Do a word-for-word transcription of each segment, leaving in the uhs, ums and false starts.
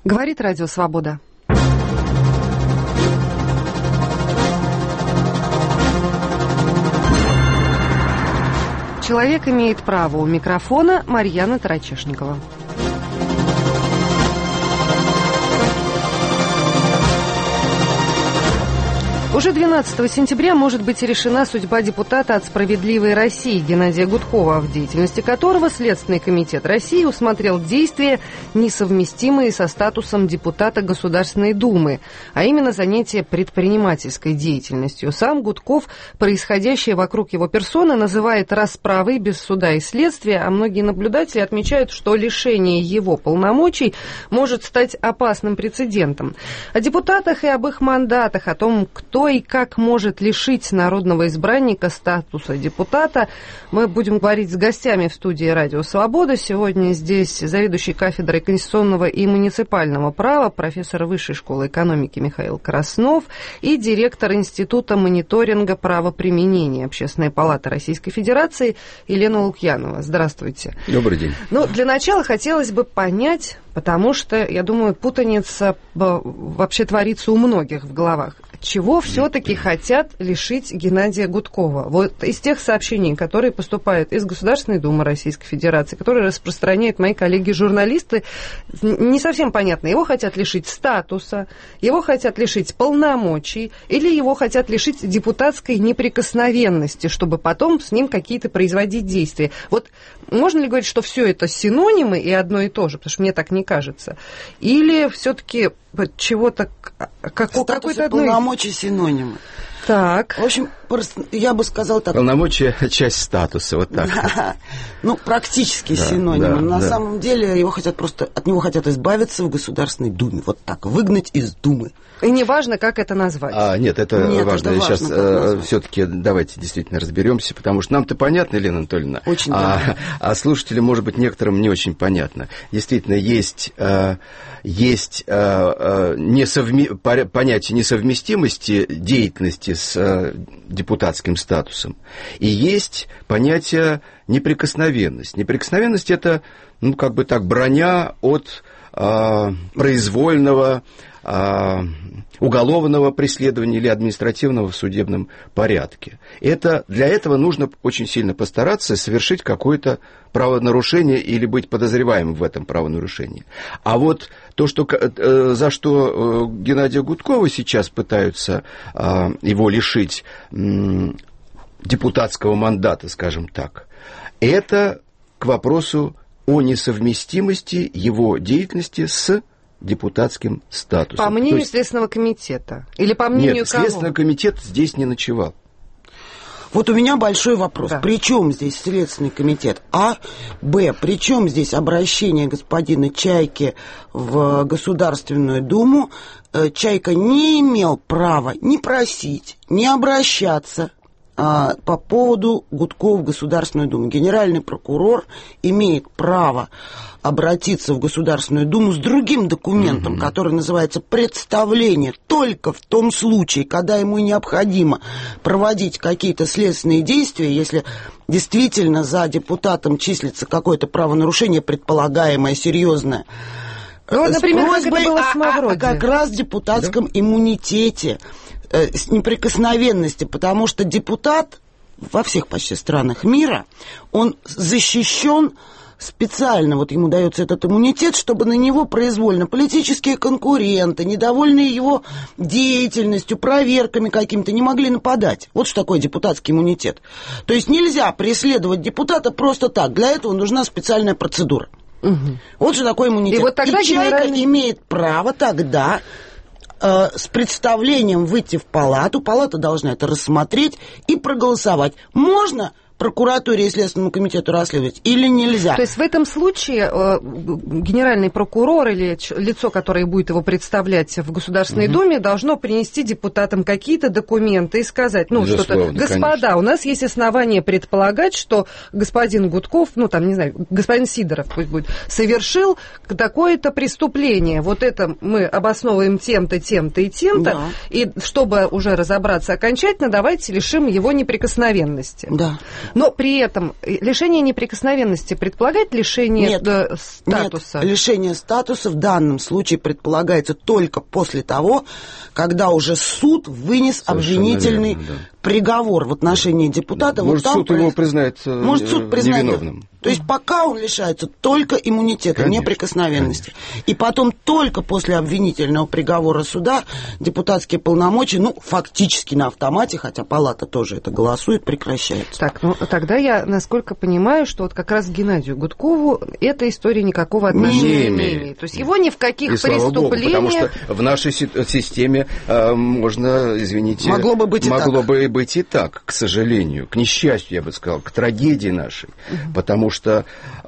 Говорит Радио Свобода. Человек имеет право. У микрофона Марьяна Тарачешникова. Уже двенадцатого сентября может быть решена судьба депутата от «Справедливой России» Геннадия Гудкова, в деятельности которого Следственный комитет России усмотрел действия, несовместимые со статусом депутата Государственной Думы, а именно занятие предпринимательской деятельностью. Сам Гудков происходящее вокруг его персоны называет расправой без суда и следствия, а многие наблюдатели отмечают, что лишение его полномочий может стать опасным прецедентом. О депутатах и об их мандатах, о том, кто и как может лишить народного избранника статуса депутата, мы будем говорить с гостями в студии «Радио Свобода». Сегодня здесь заведующий кафедрой конституционного и муниципального права, профессор Высшей школы экономики Михаил Краснов и директор Института мониторинга правоприменения Общественной палаты Российской Федерации Елена Лукьянова. Здравствуйте. Добрый день. Ну, для начала хотелось бы понять, потому что, я думаю, путаница вообще творится у многих в головах. Чего все-таки хотят лишить Геннадия Гудкова? Вот из тех сообщений, которые поступают из Государственной Думы Российской Федерации, которые распространяют мои коллеги-журналисты, не совсем понятно. Его хотят лишить статуса, его хотят лишить полномочий, или его хотят лишить депутатской неприкосновенности, чтобы потом с ним какие-то производить действия. Вот можно ли говорить, что все это синонимы и одно и то же? Потому что мне так не кажется. Или все-таки чего-то, как, какой-то одной... полномочий синонимы. Так. В общем, я бы сказал так. Полномочия – часть статуса, вот так. Да. Ну, практически да, синонимы. Да, На да. самом деле его хотят просто, от него хотят избавиться в Государственной Думе. Вот так, выгнать из Думы. И не важно, как это назвать. А, нет, это нет, важно. Это Сейчас важно, все-таки давайте действительно разберемся, потому что нам-то понятно, Елена Анатольевна, очень а, да. а слушателям, может быть, некоторым не очень понятно. Действительно, есть, есть несовме... понятие несовместимости деятельности с депутатским статусом, и есть понятие неприкосновенность. Неприкосновенность – это, ну, как бы так, броня от а, произвольного уголовного преследования или административного в судебном порядке. Это, для этого нужно очень сильно постараться совершить какое-то правонарушение или быть подозреваемым в этом правонарушении. А вот то, что, за что Геннадия Гудкова сейчас пытаются его лишить депутатского мандата, скажем так, это к вопросу о несовместимости его деятельности с депутатским статусом. По мнению есть... Следственного комитета? Или по мнению Нет, кого? Следственный комитет здесь не ночевал. Вот у меня большой вопрос. Да. При чем здесь Следственный комитет? А, Б, при чем здесь обращение господина Чайки в Государственную Думу? Чайка не имел права ни просить, ни обращаться а, по поводу Гудкова в Государственную Думу. Генеральный прокурор имеет право обратиться в Государственную Думу с другим документом, mm-hmm. который называется «представление», только в том случае, когда ему необходимо проводить какие-то следственные действия, если действительно за депутатом числится какое-то правонарушение, предполагаемое, серьезное. Ну, вот, например, с как это было с Мавроди. О, о как раз депутатском да? иммунитете, э, с неприкосновенности, потому что депутат во всех почти странах мира, он защищен специально, вот ему дается этот иммунитет, чтобы на него произвольно политические конкуренты, недовольные его деятельностью, проверками какими-то, не могли нападать. Вот что такое депутатский иммунитет. То есть нельзя преследовать депутата просто так. Для этого нужна специальная процедура. Угу. Вот что такое иммунитет. И вот тогда И Чайка генеральный... имеет право тогда э, с представлением выйти в палату. Палата должна это рассмотреть и проголосовать. Можно прокуратуре и Следственному комитету расследовать или нельзя? То есть в этом случае э, генеральный прокурор или ч- лицо, которое будет его представлять в Государственной угу. Думе, должно принести депутатам какие-то документы и сказать, ну, что-то, господа, конечно. У нас есть основания предполагать, что господин Гудков, ну, там, не знаю, господин Сидоров пусть будет, совершил такое-то преступление. Вот это мы обосновываем тем-то, тем-то и тем-то, да. И чтобы уже разобраться окончательно, давайте лишим его неприкосновенности. Да. Но при этом лишение неприкосновенности предполагает лишение нет, статуса? Нет, лишение статуса в данном случае предполагается только после того, когда уже суд вынес Совершенно обвинительный верно, да. приговор в отношении депутата. Может, вот суд там, его признает Может, суд признает невиновным. То есть пока он лишается только иммунитета, конечно, неприкосновенности. Конечно. И потом только после обвинительного приговора суда депутатские полномочия, ну, фактически на автомате, хотя палата тоже это голосует, прекращаются. Так, ну тогда я, насколько понимаю, что вот как раз к Геннадию Гудкову эта история никакого отношения не, не имеет. То есть его ни в каких и преступлениях... Богу, потому что в нашей системе э, можно, извините... Могло бы быть могло и так. бы быть и так, к сожалению, к несчастью, я бы сказал, к трагедии нашей. Угу. Потому что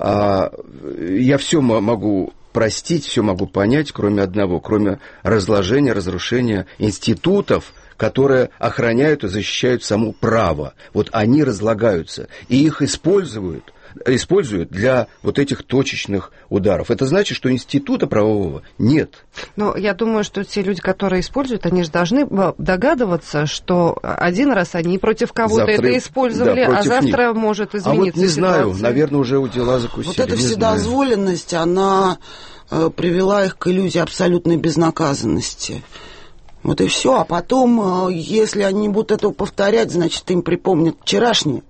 э, я все могу... простить, все могу понять, кроме одного, кроме разложения, разрушения институтов, которые охраняют и защищают само право. Вот они разлагаются, и их используют, используют для вот этих точечных ударов. Это значит, что института правового нет. Но я думаю, что те люди, которые используют, они же должны догадываться, что один раз они против кого-то завтра, это использовали, да, а завтра них. Может измениться А вот не ситуация. Знаю, наверное, уже у дела закусили. Вот эта вседозволенность, она э, привела их к иллюзии абсолютной безнаказанности. Вот и все. А потом, э, если они будут этого повторять, значит, им припомнят вчерашнее.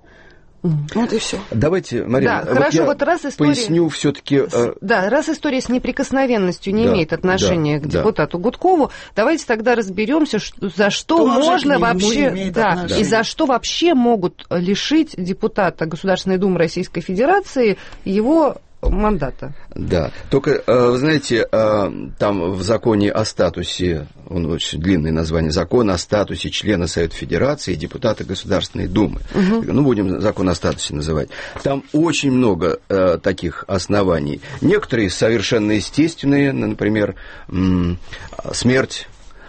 Вот и все. Давайте, Марина, да, вот хорошо, я вот раз история... поясню все-таки. С, да, раз история с неприкосновенностью не да, имеет отношения да, к депутату да. Гудкову, давайте тогда разберемся, за что Тоже можно вообще, да, отношение. И за что вообще могут лишить депутата Государственной Думы Российской Федерации его мандата. Да, только, вы знаете, там в законе о статусе, он очень длинное название, закон о статусе члена Совета Федерации и депутата Государственной Думы, угу. ну, будем закон о статусе называть, там очень много таких оснований. Некоторые совершенно естественные, например, смерть,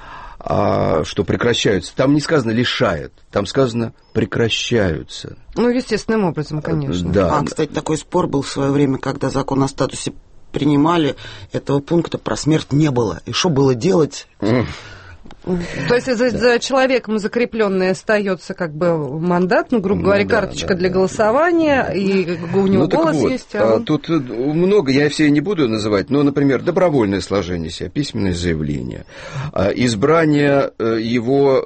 что прекращаются. Там не сказано «лишает», там сказано «прекращаются». Ну, естественным образом, конечно. Да. А, кстати, такой спор был в свое время, когда закон о статусе принимали, этого пункта про смерть не было. И что было делать? То есть за, за человеком закрепленный остается как бы мандат, ну, грубо говоря, ну, да, карточка да, для да, голосования, да. И у него ну, голос вот, есть. А он... Тут много, я все не буду называть, но, например, добровольное сложение себя, письменное заявление, избрание его...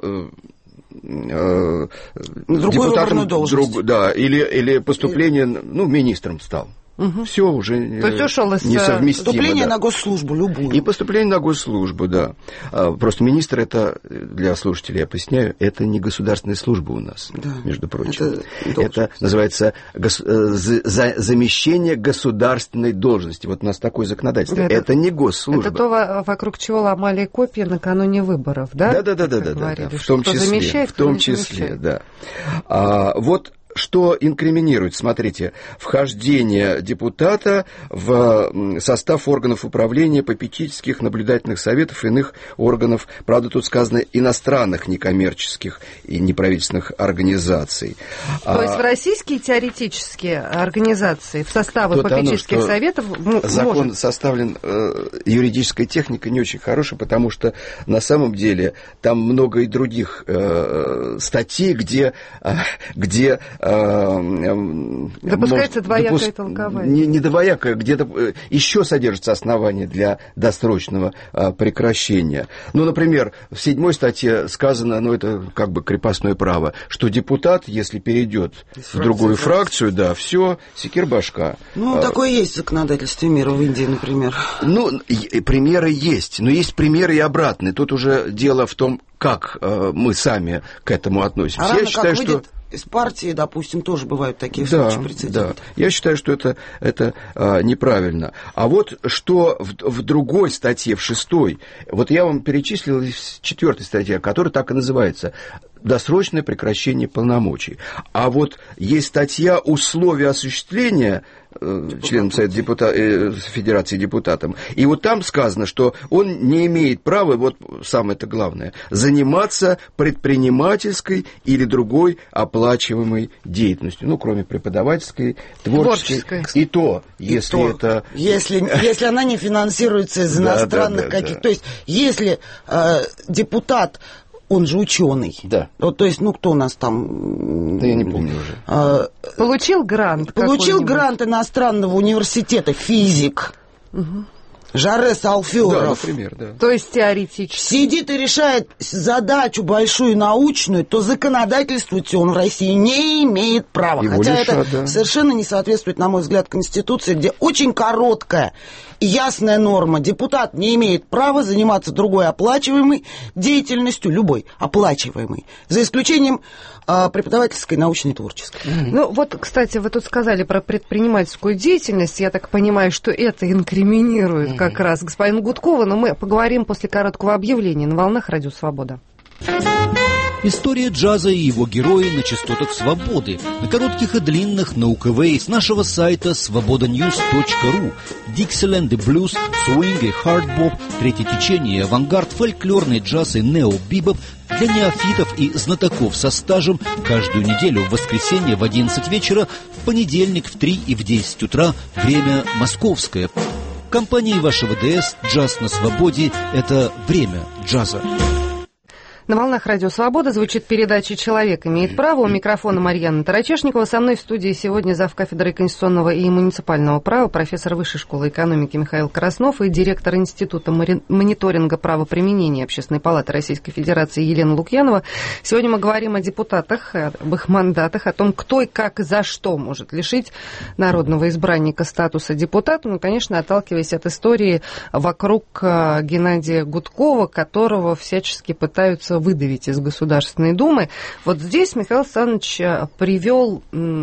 Другую выборную должность. Друг, да, или, или поступление, ну, министром стал. Угу. Все уже То есть ушел из несовместимо. Поступление да. на госслужбу любую. И поступление на госслужбу, да. Просто министр это, для слушателей я поясняю, это не государственная служба у нас, да. между прочим. Это, это называется гос... за... замещение государственной должности. Вот у нас такое законодательство. Это, это не госслужба. Это то, вокруг чего ломали копья накануне выборов, да? Да, да, да, да, да, да, да. В том числе. Замещает, в том числе, да. А, вот. Что инкриминирует? Смотрите, вхождение депутата в состав органов управления, попечительских, наблюдательных советов и иных органов, правда, тут сказано, иностранных некоммерческих и неправительственных организаций. То есть в российские теоретические организации в составы попечительских оно, советов закон может... составлен, э, юридическая техника не очень хорошая, потому что на самом деле там много и других э, статей, где... Э, где допускается двоякое допуск... толкование. Не, не двоякое, где-то еще содержится основание для досрочного а, прекращения. Ну, например, в седьмой статье сказано, ну, это как бы крепостное право, что депутат, если перейдет в другую фракцию, да, все, секир-башка. Ну, а, такое есть в законодательстве мира, в Индии, например. Ну, и, примеры есть, но есть примеры и обратные. Тут уже дело в том, как э, мы сами к этому относимся. А Я считаю, как что... из партии, допустим, тоже бывают такие да, случаи прецеденты. Да. Я считаю, что это, это а, неправильно. А вот что в, в другой статье, в шестой, вот я вам перечислил из четвертой статьи, которая так и называется «Досрочное прекращение полномочий». А вот есть статья «Условия осуществления» членом Совета депутат, э, Федерации депутатом. И вот там сказано, что он не имеет права, вот самое-то главное, заниматься предпринимательской или другой оплачиваемой деятельностью. Ну, кроме преподавательской, творческой. творческой. И то, и если то, это... Если, если она не финансируется из иностранных каких-то... То есть, если э, депутат он же ученый. Да. Вот, то есть, ну, кто у нас там... Да я не помню уже. Э, получил грант Получил грант иностранного университета, физик. Угу. Жарес Алферов. Да, например, да. То есть теоретически. Сидит и решает задачу большую научную, то законодательствовать он в России не имеет права. Его Хотя лишат, это да. совершенно не соответствует, на мой взгляд, Конституции, где очень короткая и ясная норма. Депутат не имеет права заниматься другой оплачиваемой деятельностью, любой оплачиваемой, за исключением э, преподавательской, научной и творческой. Mm-hmm. Ну вот, кстати, вы тут сказали про предпринимательскую деятельность. Я так понимаю, что это инкриминирует mm-hmm. как раз господина Гудкова, но мы поговорим после короткого объявления на волнах Радио Свобода. История джаза и его герои на частотах свободы, на коротких и длинных, на УКВ с нашего сайта свобода ньюс точка ру. Диксиленд и блюз, свинг и хардбоп, третье течение, авангард, фольклорный джаз и нео-бибоп для неофитов и знатоков со стажем каждую неделю в воскресенье в одиннадцать вечера, в понедельник в три и в десять утра, время московское. В компании вашего ДС «Джаз на свободе» — это время джаза. На волнах Радио Свобода звучит передача «Человек имеет право». У микрофона Марьяна Тарачешникова. Со мной в студии сегодня завкафедрой конституционного и муниципального права, профессор Высшей школы экономики Михаил Краснов и директор Института мониторинга правоприменения Общественной палаты Российской Федерации Елена Лукьянова. Сегодня мы говорим о депутатах, об их мандатах, о том, кто и как и за что может лишить народного избранника статуса депутата. Ну, конечно, отталкиваясь от истории вокруг Геннадия Гудкова, которого всячески пытаются выдавить из Государственной Думы. Вот здесь Михаил Александрович привел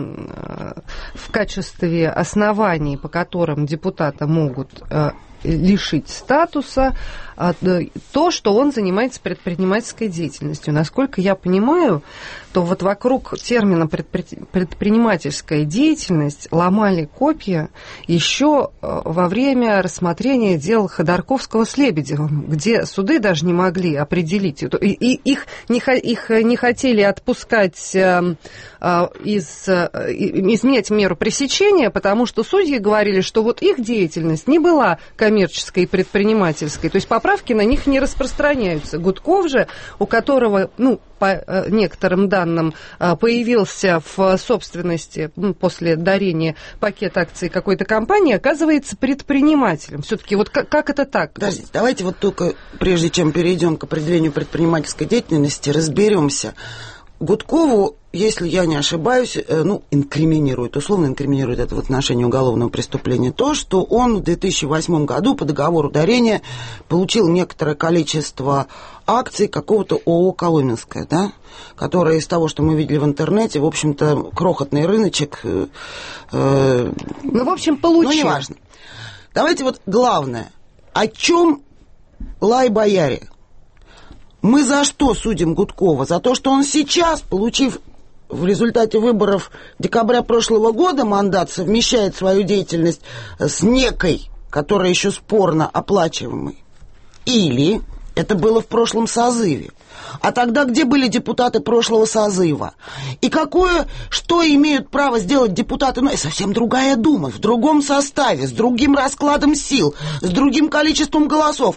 в качестве оснований, по которым депутата могут лишить статуса, то, что он занимается предпринимательской деятельностью. Насколько я понимаю, то вот вокруг термина предпринимательская деятельность ломали копья еще во время рассмотрения дел Ходорковского с Лебедевым, где суды даже не могли определить, и их не, их не хотели отпускать из, изменять меру пресечения, потому что судьи говорили, что вот их деятельность не была коммерческой и предпринимательской, то есть поправки на них не распространяются. Гудков же, у которого, ну, по некоторым данным, появился в собственности ну, после дарения пакета акций какой-то компании, оказывается предпринимателем. Все-таки вот как, как это так? Подождите, давайте вот только, прежде чем перейдем к определению предпринимательской деятельности, разберемся. Гудкову, если я не ошибаюсь, ну, инкриминирует, условно инкриминирует это в отношении уголовного преступления, то, что он в две тысячи восьмом году по договору дарения получил некоторое количество акций какого-то ООО «Коломенское», да, которое из того, что мы видели в интернете, в общем-то, крохотный рыночек. Э, э, ну, в общем, получил. Ну, неважно. Давайте вот главное. О чем лай-бояре? Мы за что судим Гудкова? За то, что он сейчас, получив в результате выборов декабря прошлого года мандат, совмещает свою деятельность с некой, которая еще спорно оплачиваемой? Или это было в прошлом созыве? А тогда где были депутаты прошлого созыва? И какое, что имеют право сделать депутаты? Ну, это совсем другая дума, в другом составе, с другим раскладом сил, с другим количеством голосов.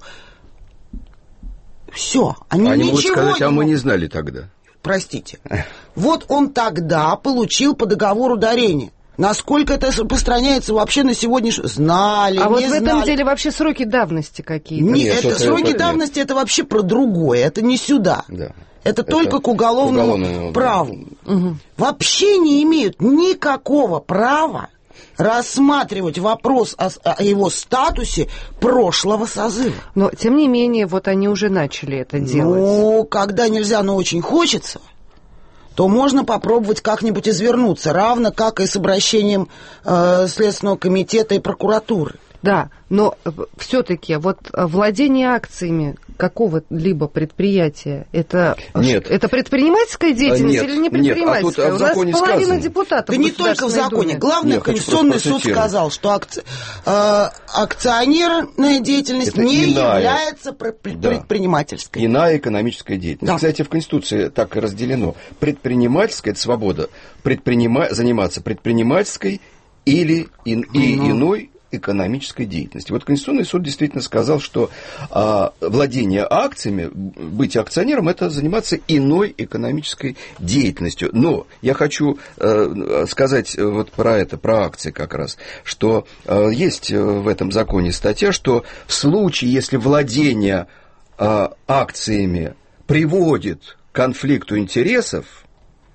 Все, они, они ничего будут сказать, не а мы могут. не знали тогда. Простите. Вот он тогда получил по договору дарения. Насколько это распространяется вообще на сегодняшний... Знали, а не вот в этом знали. деле вообще сроки давности какие-то? Нет, Нет, это, сроки нет. давности это вообще про другое, это не сюда. Да. Это, это только к к уголовному, уголовному праву. Угу. Вообще не имеют никакого права рассматривать вопрос о, о его статусе прошлого созыва. Но, тем не менее, вот они уже начали это делать. Ну, когда нельзя, но очень хочется, то можно попробовать как-нибудь извернуться, равно как и с обращением э, Следственного комитета и прокуратуры. Да, но все-таки вот владение акциями какого-либо предприятия, это, нет. это предпринимательская деятельность нет, или не предпринимательская? Нет, а тут, а в У нас законе половина сказано. депутатов. Да не только в законе. Думе. Главное, Нет, Конституционный суд сказал, что акци... э, акционерная деятельность это не иная, является пр- да, предпринимательской. Иная экономическая деятельность. Да. Кстати, в Конституции так и разделено. Предпринимательская – это свобода. Предпринима... Заниматься предпринимательской или ин... и ну. иной экономической деятельности. Вот Конституционный суд действительно сказал, что а, владение акциями, быть акционером, это заниматься иной экономической деятельностью. Но я хочу а, сказать вот про это, про акции как раз, что а, есть в этом законе статья, что в случае, если владение а, акциями приводит к конфликту интересов,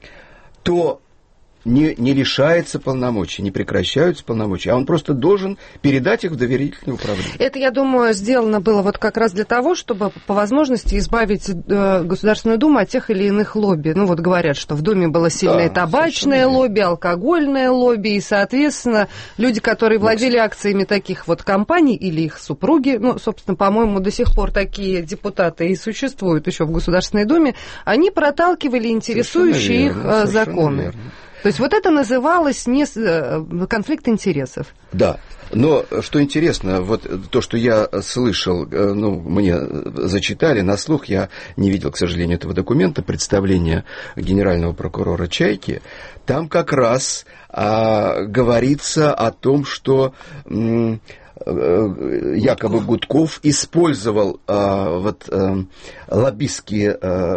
то не, не лишается полномочий, не прекращаются полномочия, а он просто должен передать их в доверительное управление. Это, я думаю, сделано было вот как раз для того, чтобы по возможности избавить э, Государственную Думу от тех или иных лобби. Ну, вот говорят, что в Думе было сильное да, табачное лобби, алкогольное лобби, и, соответственно, люди, которые владели акциями таких вот компаний или их супруги, ну, собственно, по-моему, до сих пор такие депутаты и существуют еще в Государственной Думе, они проталкивали интересующие их верно, законы. Верно. То есть вот это называлось не конфликт интересов. Да, но что интересно, вот то, что я слышал, ну, мне зачитали на слух, я не видел, к сожалению, этого документа, представления генерального прокурора Чайки, там как раз а, говорится о том, что... М- якобы Гудков использовал а, вот, а, лоббистские,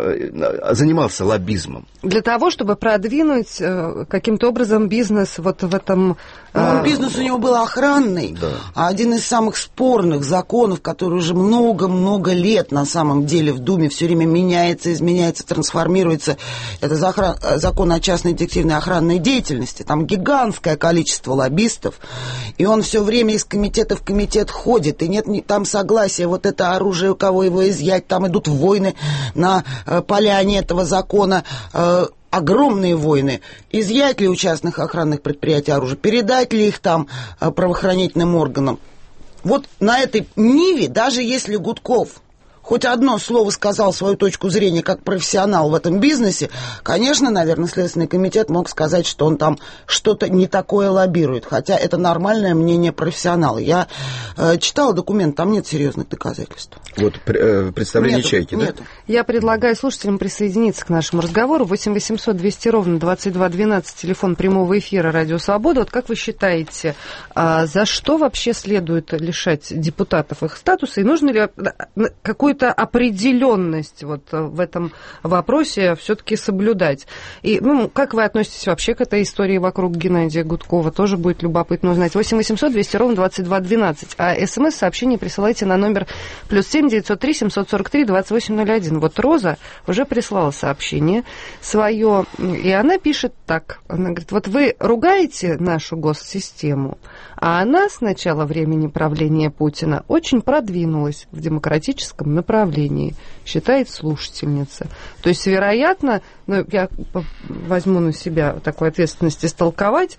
а, занимался лоббизмом. Для того, чтобы продвинуть а, каким-то образом бизнес вот в этом... А... Ну, бизнес у него был охранный, да. А один из самых спорных законов, который уже много-много лет на самом деле в Думе все время меняется, изменяется, трансформируется, это закон о частной детективной охранной деятельности. Там гигантское количество лоббистов, и он все время из комитета в комитет ходит, и нет там согласия, вот это оружие, у кого его изъять, там идут войны на э, поляне этого закона, э, огромные войны, изъять ли у частных охранных предприятий оружие, передать ли их там э, правоохранительным органам. Вот на этой ниве, даже если Гудков хоть одно слово сказал свою точку зрения как профессионал в этом бизнесе, конечно, наверное, Следственный комитет мог сказать, что он там что-то не такое лоббирует, хотя это нормальное мнение профессионала. Я э, читала документ, там нет серьезных доказательств. Вот э, представление нету, Чайки, да? Нету. Я предлагаю слушателям присоединиться к нашему разговору. восемь восемьсот двести ровно двадцать два двенадцать, телефон прямого эфира «Радио Свобода». Вот как вы считаете, а за что вообще следует лишать депутатов их статуса, и нужно ли какую-то определенность вот в этом вопросе все-таки соблюдать? И ну, как вы относитесь вообще к этой истории вокруг Геннадия Гудкова? Тоже будет любопытно узнать. восемь восемьсот двести ровно двадцать два двенадцать. А смс-сообщение присылайте на номер плюс семь девятьсот три семьсот сорок три двадцать восемь ноль один. Вот Роза уже прислала сообщение свое, и она пишет так. Она говорит, вот вы ругаете нашу госсистему, а она с начала времени правления Путина очень продвинулась в демократическом направлении, считает слушательница. То есть, вероятно, ну, я возьму на себя такую ответственность истолковать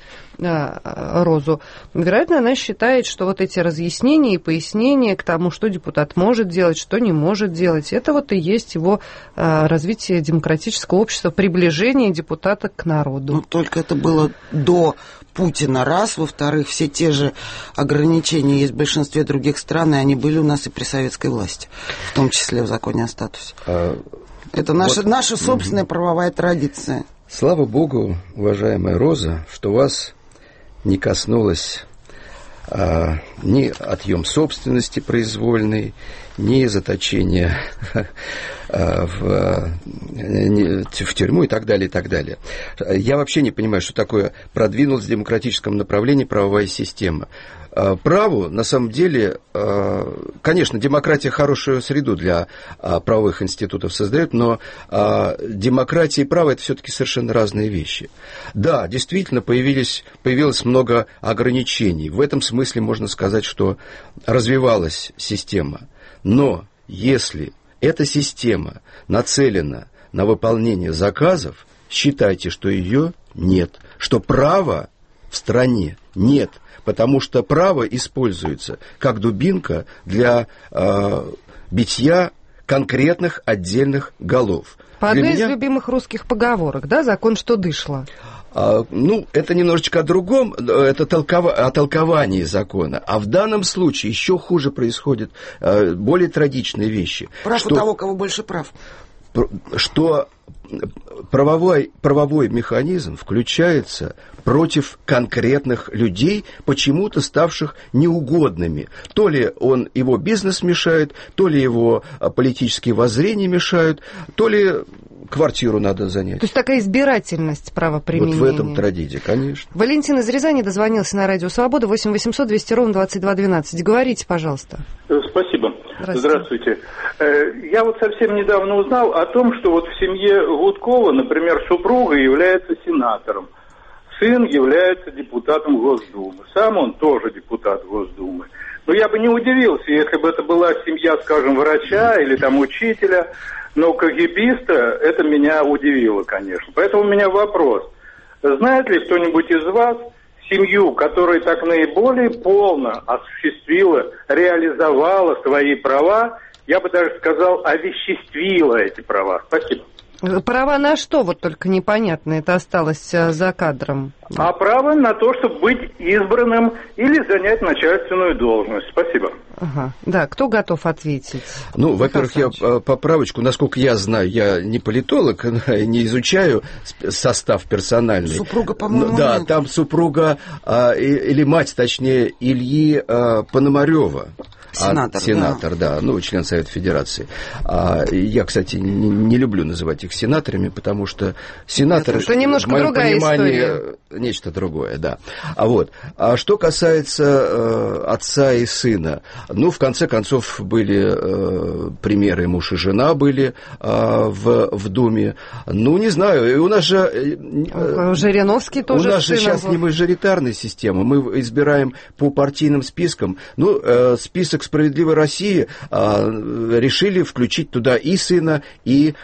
э, Розу, вероятно, она считает, что вот эти разъяснения и пояснения к тому, что депутат может делать, что не может делать, это вот и есть его э, развитие демократического общества, приближение депутата к народу. Ну, только это было до Путина, раз. Во-вторых, все те же ограничения есть в большинстве других стран, и они были у нас и при советской власти, в том числе в законе о статусе. А, это наша, вот, наша собственная угу. правовая традиция. Слава Богу, уважаемая Роза, что вас не коснулось а, ни отъем собственности произвольной, ни заточение в, в тюрьму и так далее, и так далее. Я вообще не понимаю, что такое продвинулась в демократическом направлении правовая система. Праву, на самом деле, конечно, демократия хорошую среду для правовых институтов создает, но демократия и право – это все-таки совершенно разные вещи. Да, действительно, появились, появилось много ограничений. В этом смысле можно сказать, что развивалась система. Но если эта система нацелена на выполнение заказов, считайте, что ее нет, что права в стране нет, потому что право используется как дубинка для э, битья конкретных отдельных голов. По одной из меня... любимых русских поговорок, да, закон, что дышло. А, ну, это немножечко о другом, это толкова... о толковании закона. А в данном случае еще хуже происходят а, более трагичные вещи. Прав что... у того, у кого больше прав. что правовой, правовой механизм включается против конкретных людей, почему-то ставших неугодными. То ли он, его бизнес мешает, то ли его политические воззрения мешают, то ли квартиру надо занять. То есть такая избирательность правоприменения. Вот в этом трагедия, конечно. Валентин из Рязани дозвонился на Радио Свобода. восемь восемьсот двести ровно двадцать два двенадцать. Говорите, пожалуйста. Спасибо. Здравствуйте. Здравствуйте. Я вот совсем недавно узнал о том, что вот в семье Гудкова, например, супруга является сенатором, сын является депутатом Госдумы, сам он тоже депутат Госдумы. Но я бы не удивился, если бы это была семья, скажем, врача или там учителя, но КГБиста это меня удивило, конечно. Поэтому у меня вопрос. Знает ли кто-нибудь из вас семью, которая так наиболее полно осуществила, реализовала свои права, я бы даже сказал, овеществила эти права? Спасибо. Права на что? Вот только непонятно, это осталось за кадром. А право на то, чтобы быть избранным или занять начальственную должность. Спасибо. Ага. Да, кто готов ответить? Ну, во-первых, я поправочку, насколько я знаю, я не политолог, не изучаю состав персональный. Супруга, по-моему, да, нет. там супруга, или мать, точнее, Ильи Пономарева. Сенатор, а, сенатор, да. да, ну, член Совета Федерации. А, я, кстати, не, не люблю называть их сенаторами, потому что сенатор, это немножко в моем другая понимании, история. Нечто другое, да. А вот, а что касается э, отца и сына, ну, в конце концов, были э, примеры, муж и жена были э, в, в Думе. Ну, не знаю, и у нас же... Э, Жириновский тоже. У нас же сейчас был. Не мажоритарная система, мы избираем по партийным спискам. Ну, э, список «Справедливой России» э, решили включить туда и сына, и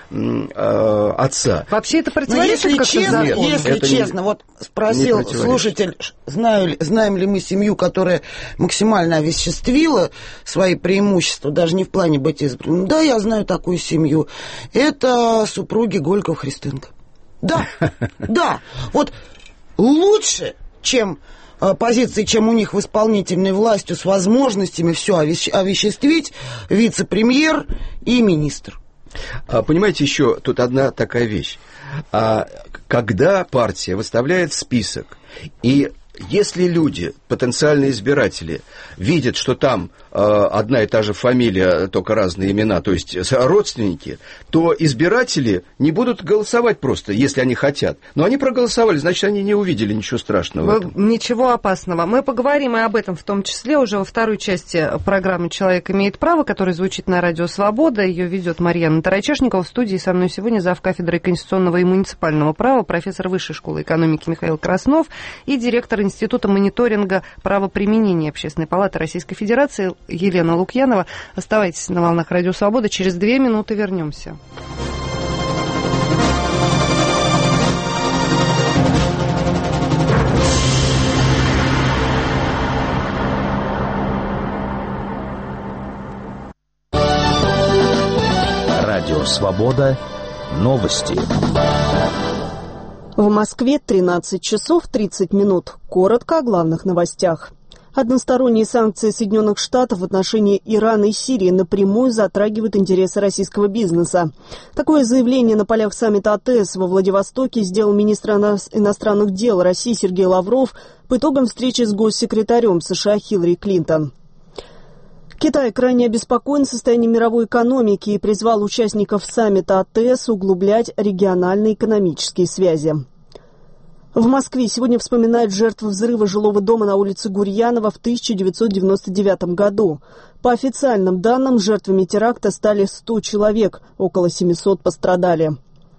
э, отца. Вообще это противоречит если как-то честно, закону? Если это честно, не, вот спросил слушатель, знаю, знаем ли мы семью, которая максимально овеществила свои преимущества, даже не в плане быть избранным. Да, я знаю такую семью. Это супруги Гольков-Христенко. Да, да. Вот лучше, чем... позиции, чем у них в исполнительной власти, с возможностями все овеществить, вице-премьер и министр. Понимаете, еще тут одна такая вещь. Когда партия выставляет список, и если люди, потенциальные избиратели, видят, что там э, одна и та же фамилия, только разные имена, то есть родственники, то избиратели не будут голосовать просто, если они хотят. Но они проголосовали, значит, они не увидели ничего страшного. Ничего опасного. Мы поговорим и об этом в том числе уже во второй части программы «Человек имеет право», которая звучит на Радио Свобода. Ее ведет Марьяна Тарачешникова. В студии со мной сегодня завкафедрой конституционного и муниципального права, профессор Высшей школы экономики Михаил Краснов и директор Института мониторинга правоприменения Общественной палаты Российской Федерации Елена Лукьянова. Оставайтесь на волнах Радио Свобода. Через две минуты вернемся. Радио Свобода. Новости. В Москве тринадцать часов тридцать минут. Коротко о главных новостях. Односторонние санкции Соединенных Штатов в отношении Ирана и Сирии напрямую затрагивают интересы российского бизнеса. Такое заявление на полях саммита АТС во Владивостоке сделал министр иностранных дел России Сергей Лавров по итогам встречи с госсекретарем США Хиллари Клинтон. Китай крайне обеспокоен состоянием мировой экономики и призвал участников саммита АТС углублять региональные экономические связи. В Москве сегодня вспоминают жертв взрыва жилого дома на улице Гурьянова в тысяча девятьсот девяносто девятом году. По официальным данным, жертвами теракта стали сто человек, около семисот пострадали.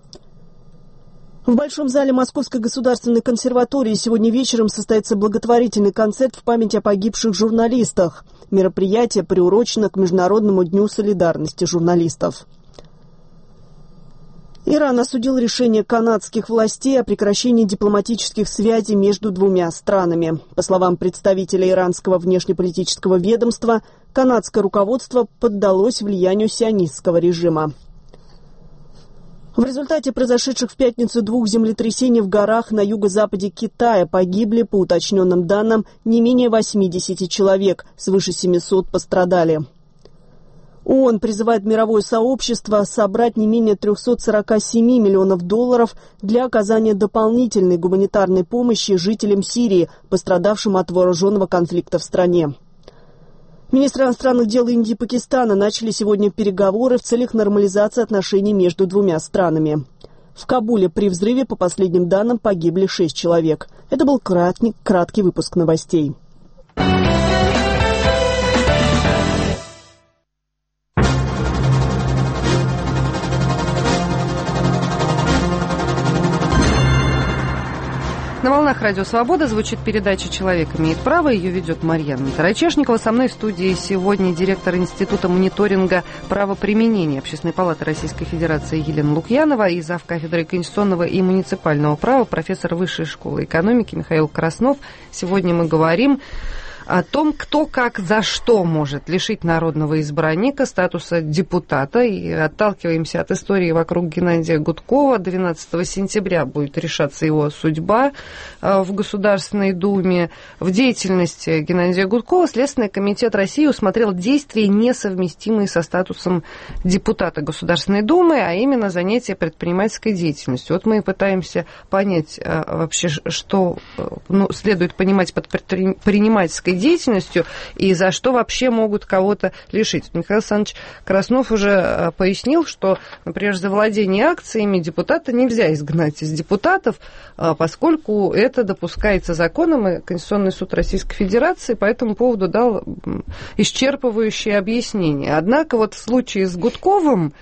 В Большом зале Московской государственной консерватории сегодня вечером состоится благотворительный концерт в память о погибших журналистах. Мероприятие приурочено к Международному дню солидарности журналистов. Иран осудил решение канадских властей о прекращении дипломатических связей между двумя странами. По словам представителя иранского внешнеполитического ведомства, канадское руководство поддалось влиянию сионистского режима. В результате произошедших в пятницу двух землетрясений в горах на юго-западе Китая погибли, по уточненным данным, не менее восемьдесят человек, свыше семисот пострадали. ООН призывает мировое сообщество собрать не менее триста сорок семь миллионов долларов для оказания дополнительной гуманитарной помощи жителям Сирии, пострадавшим от вооруженного конфликта в стране. Министры иностранных дел Индии и Пакистана начали сегодня переговоры в целях нормализации отношений между двумя странами. В Кабуле при взрыве, по последним данным, погибли шесть человек. Это был краткий, краткий выпуск новостей. На волнах Радио Свобода звучит передача «Человек имеет право». Ее ведет Марьяна Тарачешникова. Со мной в студии сегодня директор Института мониторинга правоприменения Общественной палаты Российской Федерации Елена Лукьянова и зав. Кафедры конституционного и муниципального права, профессор Высшей школы экономики Михаил Краснов. Сегодня мы говорим о том, кто как за что может лишить народного избранника статуса депутата. И отталкиваемся от истории вокруг Геннадия Гудкова. двенадцатого сентября будет решаться его судьба в Государственной Думе. В деятельности Геннадия Гудкова Следственный комитет России усмотрел действия, несовместимые со статусом депутата Государственной Думы, а именно занятие предпринимательской деятельностью. Вот мы и пытаемся понять вообще, что ну, следует понимать под предпринимательской деятельностью и за что вообще могут кого-то лишить. Михаил Александрович Краснов уже пояснил, что, например, за владение акциями депутата нельзя изгнать из депутатов, поскольку это допускается законом, и Конституционный суд Российской Федерации по этому поводу дал исчерпывающее объяснение. Однако вот в случае с Гудковым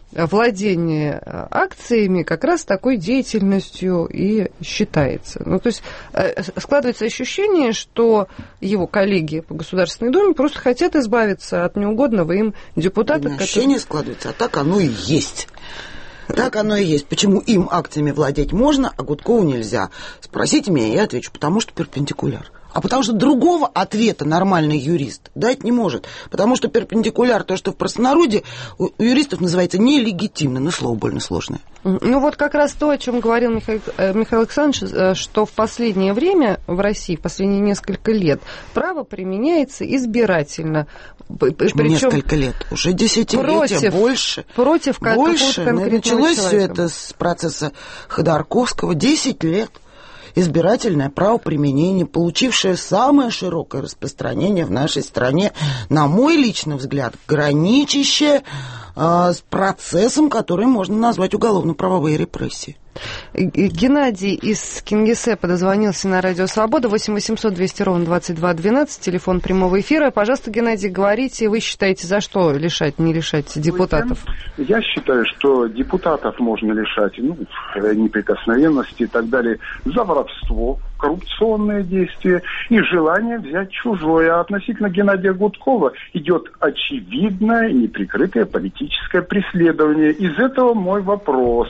владение акциями как раз такой деятельностью и считается. Ну, то есть складывается ощущение, что его коллеги по Государственной Думе просто хотят избавиться от неугодного им депутата. Который... Ощущение складывается, а так оно и есть. Так оно и есть. Почему им акциями владеть можно, а Гудкову нельзя? Спросите меня, я отвечу, потому что перпендикуляр. А потому что другого ответа нормальный юрист дать не может. Потому что перпендикуляр, то, что в простонародье у юристов называется нелегитимно. Ну, слово больно сложное. Ну, вот как раз то, о чем говорил Михаил, Михаил Александрович, что в последнее время в России, в последние несколько лет, право применяется избирательно. Причем несколько лет, уже десятилетия, против, больше. Против больше. Началось все это с процесса Ходорковского. Десять лет. Избирательное правоприменение, получившее самое широкое распространение в нашей стране, на мой личный взгляд, граничащее э, с процессом, который можно назвать уголовно-правовые репрессии. Геннадий из Кингисеппа дозвонился на Радио Свобода. восемь восемьсот двести ровно двадцать два двенадцать, телефон прямого эфира. Пожалуйста, Геннадий, говорите, вы считаете, за что лишать, не лишать депутатов? Я считаю, что депутатов можно лишать ну, неприкосновенности и так далее за воровство, коррупционные действия и желание взять чужое. А относительно Геннадия Гудкова идет очевидное, неприкрытое политическое преследование. Из этого мой вопрос.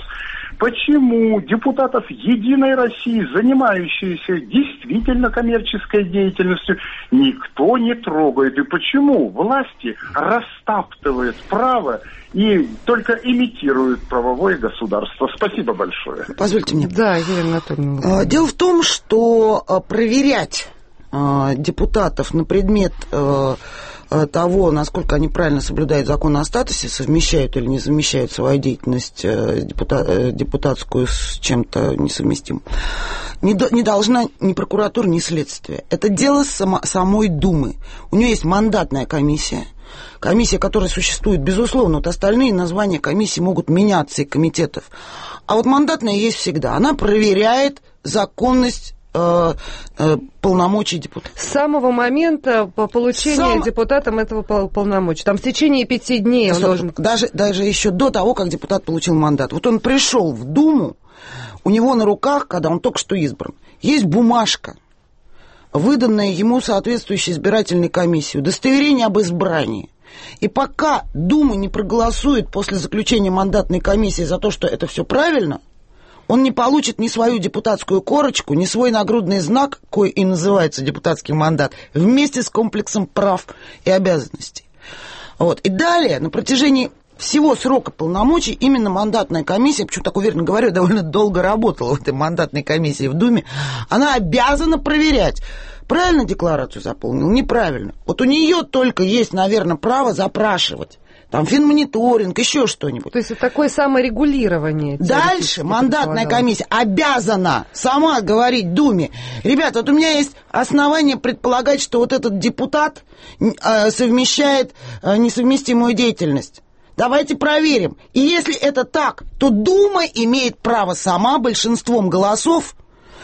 Почему депутатов «Единой России», занимающиеся действительно коммерческой деятельностью, никто не трогает? И почему власти растаптывают право и только имитируют правовое государство? Спасибо большое. Позвольте мне. Да, Елена Анатольевна. Дело в том, что проверять депутатов на предмет того, насколько они правильно соблюдают закон о статусе, совмещают или не совмещают свою деятельность депутат, депутатскую с чем-то несовместимым, не, до, не должна ни прокуратура, ни следствие. Это дело само, самой Думы. У нее есть мандатная комиссия, комиссия, которая существует, безусловно. Вот остальные названия комиссии могут меняться и комитетов. А вот мандатная есть всегда. Она проверяет законность полномочий депутата. С самого момента по получения Сам... депутатом этого полномочий. Там в течение пяти дней он должен... Даже, даже еще до того, как депутат получил мандат. Вот он пришел в Думу, у него на руках, когда он только что избран, есть бумажка, выданная ему соответствующей избирательной комиссией, удостоверение об избрании. И пока Дума не проголосует после заключения мандатной комиссии за то, что это все правильно, он не получит ни свою депутатскую корочку, ни свой нагрудный знак, кой и называется депутатский мандат, вместе с комплексом прав и обязанностей. Вот. И далее, на протяжении всего срока полномочий, именно мандатная комиссия, почему так уверенно говорю, довольно долго работала в этой мандатной комиссии в Думе, она обязана проверять, правильно декларацию заполнил, неправильно. Вот у нее только есть, наверное, право запрашивать. там финмониторинг, еще что-нибудь. То есть это такое саморегулирование. Дальше мандатная комиссия обязана сама говорить Думе: ребята, вот у меня есть основания предполагать, что вот этот депутат э, совмещает э, несовместимую деятельность. Давайте проверим. И если это так, то Дума имеет право сама большинством голосов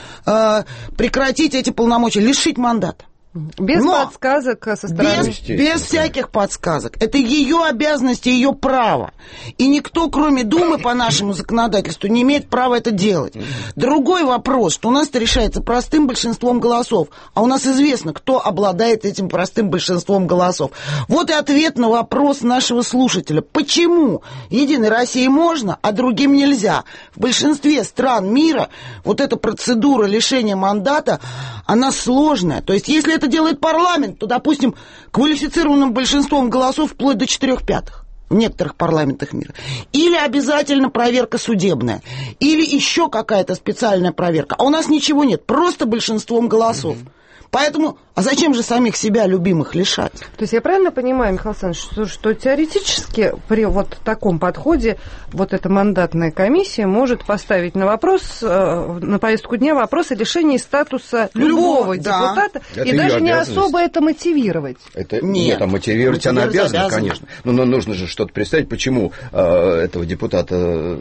э, прекратить эти полномочия, лишить мандата. Без Но подсказок со стороны. Без, без всяких подсказок. Это ее обязанность и ее право. И никто, кроме Думы, по нашему законодательству, не имеет права это делать. Другой вопрос, что у нас это решается простым большинством голосов. А у нас известно, кто обладает этим простым большинством голосов. Вот и ответ на вопрос нашего слушателя. Почему Единой России можно, а другим нельзя? В большинстве стран мира вот эта процедура лишения мандата, она сложная. То есть, если это делает парламент, то, допустим, квалифицированным большинством голосов вплоть до четырех пятых в некоторых парламентах мира. Или обязательно проверка судебная, или еще какая-то специальная проверка. А у нас ничего нет, просто большинством голосов. Mm-hmm. Поэтому, а зачем же самих себя, любимых, лишать? То есть я правильно понимаю, Михаил Александрович, что, что теоретически при вот таком подходе вот эта мандатная комиссия может поставить на вопрос, на повестку дня вопрос о лишении статуса любого, любого депутата, да. И даже не особо это мотивировать. Это, нет, нет, а мотивировать, мотивировать она обязана, обязана, конечно. Но, но нужно же что-то представить, почему э, этого депутата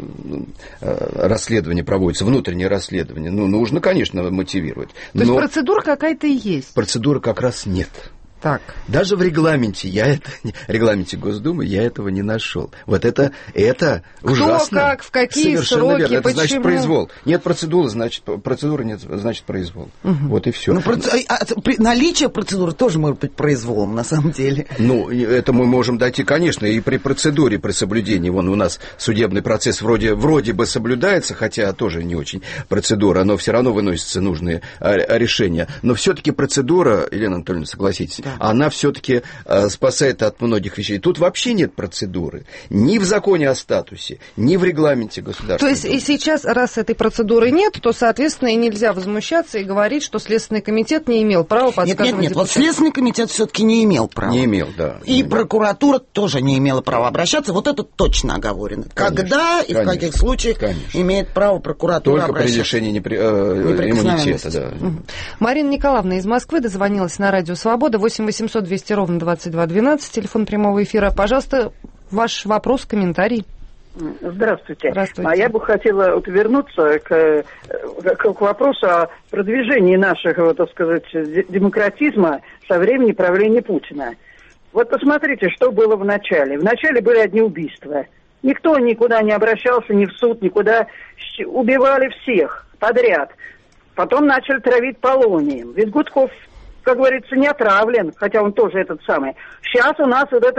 э, расследование проводится, внутреннее расследование. Ну, нужно, конечно, мотивировать. То но... есть процедура какая-то есть? Процедуры как раз нет. Так. Даже в регламенте, я это, в регламенте Госдумы я этого не нашел. Вот это, это Кто, ужасно. Как, в какие Совершенно сроки, верно. Это почему? Значит произвол. Нет процедуры, значит процедуры нет, значит произвол. Угу. Вот и все. Ну, проц... а, при... Наличие процедуры тоже может быть произволом, на самом деле. Ну, это мы можем дойти, конечно, и при процедуре, при соблюдении. Вон у нас судебный процесс вроде, вроде бы соблюдается, хотя тоже не очень процедура, но все равно выносятся нужные решения. Но все-таки процедура, Елена Анатольевна, согласитесь, да. Она все-таки э, спасает от многих вещей. Тут вообще нет процедуры. Ни в законе о статусе, ни в регламенте государства. То есть и сейчас, раз этой процедуры нет, то, соответственно, и нельзя возмущаться и говорить, что Следственный комитет не имел права подсказывать. Нет, нет, нет. Вот Следственный комитет все-таки не имел права. Не имел, да. И прокуратура тоже не имела права обращаться. Вот это точно оговорено. Конечно, когда и конечно, в каких случаях конечно. Имеет право прокуратура Только обращаться. Только при решении непри... э, иммунитета, да. Угу. Марина Николаевна из Москвы дозвонилась на радио «Свобода». восемь восемьсот двести ровно двадцать два двенадцать, телефон прямого эфира. Пожалуйста, ваш вопрос, комментарий. Здравствуйте. Здравствуйте. А я бы хотела вот вернуться к, к, к вопросу о продвижении нашего, так сказать, демократизма со времени правления Путина. Вот посмотрите, что было в начале. В начале были одни убийства. Никто никуда не обращался, ни в суд, никуда. Убивали всех подряд. Потом начали травить полонием. Ведь Гудков, как говорится, не отравлен, хотя он тоже этот самый. Сейчас у нас вот эта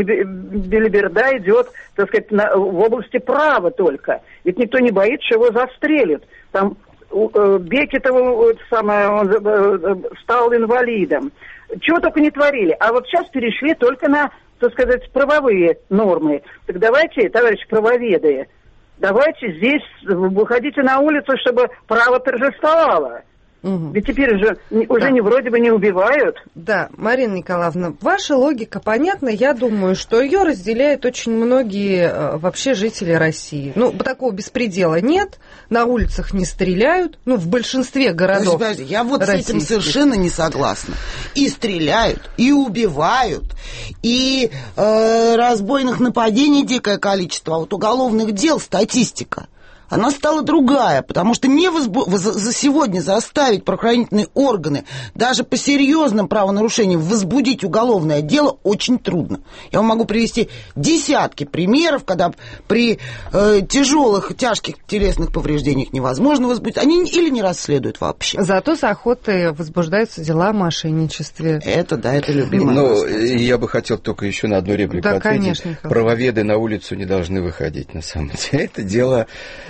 белиберда идет, так сказать, на, в области права только. Ведь никто не боится, что его застрелят. Там э, Бекетов самое, он э, стал инвалидом. Чего только не творили. А вот сейчас перешли только на, так сказать, правовые нормы. Так давайте, товарищи правоведы, давайте здесь выходите на улицу, чтобы право торжествовало. Угу. Ведь теперь же уже да. не вроде бы не убивают. Да, Марина Николаевна, ваша логика понятна. Я думаю, что ее разделяют очень многие вообще жители России. Ну, такого беспредела нет, на улицах не стреляют, ну, в большинстве городов. Подожди, я вот российских. С этим совершенно не согласна. И стреляют, и убивают, и э, разбойных нападений дикое количество, а вот уголовных дел статистика. Она стала другая, потому что не возбу... за сегодня заставить правоохранительные органы даже по серьезным правонарушениям возбудить уголовное дело очень трудно. Я вам могу привести десятки примеров, когда при э, тяжелых, тяжких телесных повреждениях невозможно возбудить. Они или не расследуют вообще. Зато с охотой возбуждаются дела о мошенничестве. Это, да, это любимое. Ну, я бы хотел только еще на одну реплику да, ответить. Конечно, правоведы на улицу не должны выходить, на самом деле. Это дело...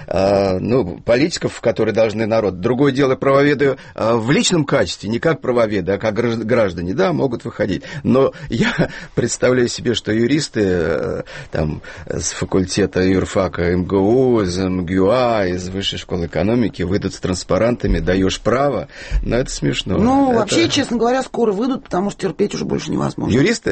ну, политиков, которые должны народ. Другое дело, правоведы в личном качестве, не как правоведы, а как граждане, да, могут выходить. Но я представляю себе, что юристы там, с факультета юрфака эм гэ у, из эм гэ ю а, из Высшей школы экономики выйдут с транспарантами, даешь право, но это смешно. Ну, это... вообще, честно говоря, скоро выйдут, потому что терпеть уже больше невозможно. Юристы?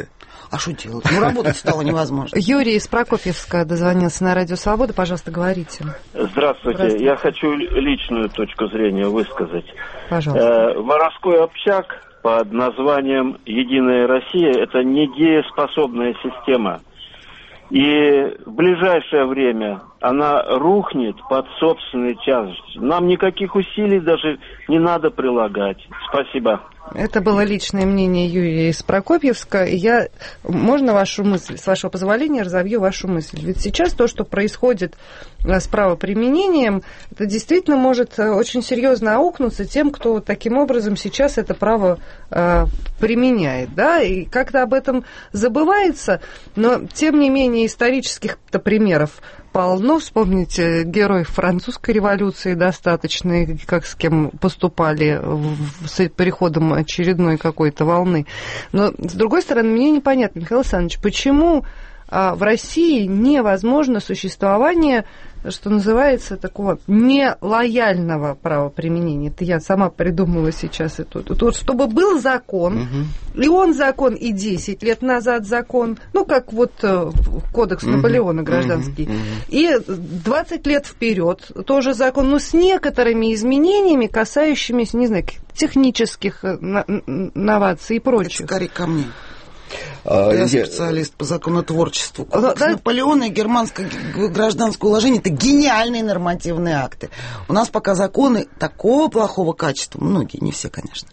А что делать? Ну, работать стало невозможно. Юрий из Прокопьевска дозвонился на Радио Свобода. Пожалуйста, говорите. Здравствуйте. Здравствуйте. Я хочу личную точку зрения высказать. Пожалуйста. Э, воровской общак под названием «Единая Россия» – это недееспособная система. И в ближайшее время она рухнет под собственной тяжестью. Нам никаких усилий даже не надо прилагать. Спасибо. Это было личное мнение Юрия из Прокопьевска. Я, можно вашу мысль, с вашего позволения, разовью вашу мысль. Ведь сейчас то, что происходит с правоприменением, это действительно может очень серьезно аукнуться тем, кто таким образом сейчас это право э, применяет. Да? И как-то об этом забывается, но тем не менее исторических-то примеров полно. Вспомните героев французской революции достаточно, и как с кем поступали в, с переходом очередной какой-то волны. Но, с другой стороны, мне непонятно, Михаил Александрович, почему а, в России невозможно существование, что называется, такого нелояльного правоприменения. Это я сама придумала сейчас эту. Вот, чтобы был закон, угу. и он закон, и десять лет назад закон, ну, как вот кодекс угу. Наполеона гражданский, угу. и двадцать лет вперед тоже закон, но с некоторыми изменениями, касающимися, не знаю, технических новаций и прочих. Это скорее ко мне. Я, я специалист по законотворчеству. Кодекс да, Наполеона и германское гражданское уложение – это гениальные нормативные акты. У нас пока законы такого плохого качества, многие, не все, конечно,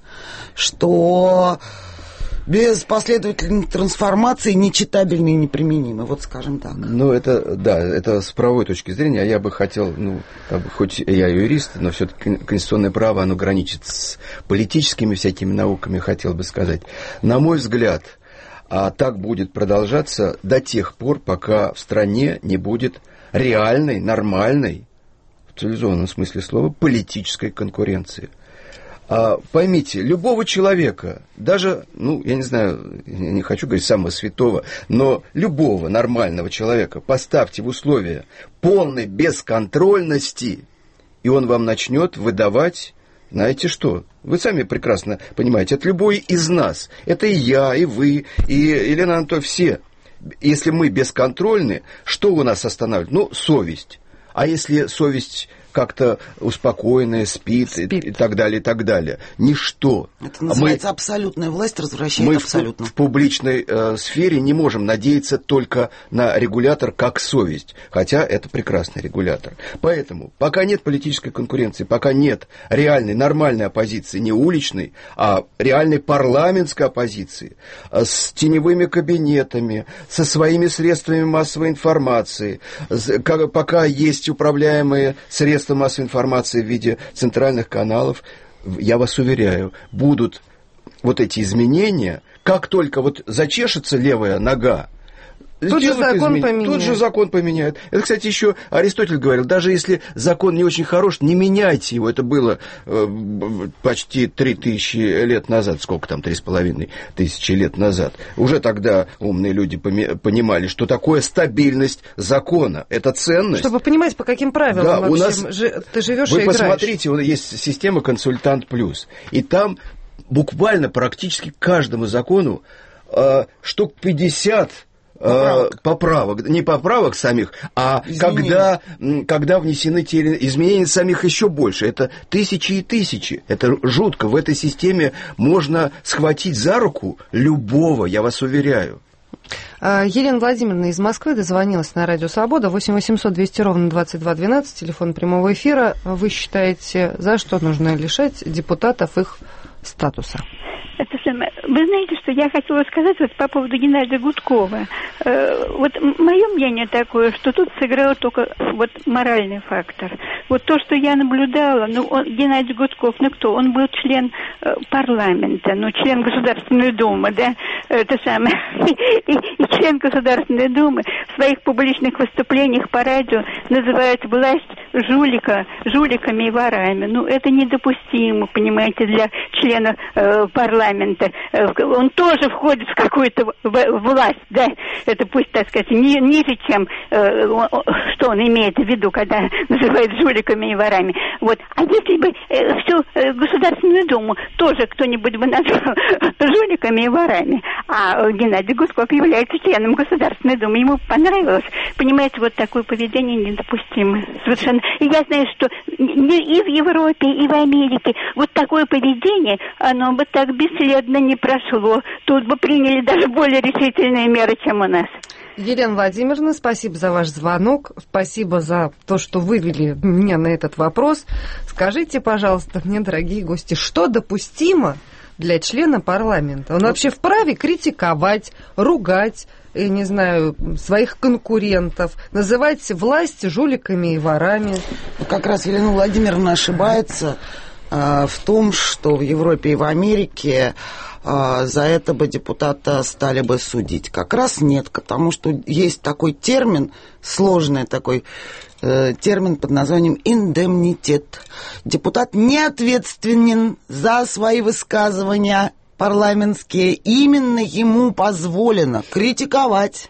что без последовательной трансформации нечитабельны и неприменимы, вот скажем так. Ну, это, да, это с правовой точки зрения. А я бы хотел, ну, хоть я юрист, но все-таки конституционное право, оно граничит с политическими всякими науками, хотел бы сказать. На мой взгляд, а так будет продолжаться до тех пор, пока в стране не будет реальной, нормальной, в цивилизованном смысле слова, политической конкуренции. А, поймите, любого человека, даже, ну, я не знаю, я не хочу говорить самого святого, но любого нормального человека поставьте в условия полной бесконтрольности, и он вам начнет выдавать, знаете что? Вы сами прекрасно понимаете, это любой из нас. Это и я, и вы, и Елена Анатольевна, все. Если мы бесконтрольны, что у нас останавливает? Ну, совесть. А если совесть как-то успокоенная, спит, спит. И, и так далее, и так далее. Ничто. Это называется мы, абсолютная власть, развращает мы абсолютно. Мы в, в публичной э, сфере не можем надеяться только на регулятор как совесть, хотя это прекрасный регулятор. Поэтому, пока нет политической конкуренции, пока нет реальной, нормальной оппозиции, не уличной, а реальной парламентской оппозиции, э, с теневыми кабинетами, со своими средствами массовой информации, с, как, пока есть управляемые средства массовой информации в виде центральных каналов, я вас уверяю, будут вот эти изменения, как только вот зачешется левая нога, Тут же закон поменяют. Тут же закон поменяют. Это, кстати, еще Аристотель говорил, даже если закон не очень хорош, не меняйте его. Это было э, почти три тысячи лет назад, сколько там, три с половиной тысячи лет назад. Уже тогда умные люди понимали, что такое стабильность закона. Это ценность. Чтобы понимать, по каким правилам да, вообще у нас, жи- ты живешь и вы играешь. Вы посмотрите, вот есть система «Консультант плюс». И там буквально практически каждому закону э, штук пятьдесят Поправок. поправок, не поправок самих, а когда, когда внесены те изменения самих еще больше. Это тысячи и тысячи. Это жутко. В этой системе можно схватить за руку любого, я вас уверяю. Елена Владимировна из Москвы дозвонилась на Радио Свобода. восемь восемьсот двести ровно двадцать два двенадцать, телефон прямого эфира. Вы считаете, за что нужно лишать депутатов их статуса? Это самое. Вы знаете, что я хотела сказать вот по поводу Геннадия Гудкова. Э, вот мое мнение такое, что тут сыграл только вот моральный фактор. Вот то, что я наблюдала, ну, он, Геннадий Гудков, ну кто? Он был член э, парламента, ну, член Государственной Думы, да, это самое. И, и член Государственной Думы в своих публичных выступлениях по радио называет власть жулика, жуликами и ворами. Ну, это недопустимо, понимаете, для членов э, парламента. Э, он тоже входит в какую-то в, власть, да, это пусть, так сказать, ни, ниже, чем э, он, что он имеет в виду, когда называет жуликами и ворами. Вот. А если бы э, всю э, Государственную Думу тоже кто-нибудь бы назвал жуликами и ворами, а Геннадий Гудков является членом Государственной Думы, ему понравилось. Понимаете, вот такое поведение недопустимо. Совершенно. И я знаю, что и в Европе, и в Америке вот такое поведение, оно бы так бесследно не прошло. Тут бы приняли даже более решительные меры, чем у нас. Елена Владимировна, спасибо за ваш звонок, спасибо за то, что вывели меня на этот вопрос. Скажите, пожалуйста, мне, дорогие гости, что допустимо для члена парламента? Он вообще вправе критиковать, ругать, я не знаю, своих конкурентов, называть власть жуликами и ворами? Как раз Елена Владимировна ошибается э, в том, что в Европе и в Америке э, за это бы депутата стали бы судить. Как раз нет, потому что есть такой термин, сложный такой э, термин под названием индемнитет. Депутат не ответственен за свои высказывания парламентские, именно ему позволено критиковать.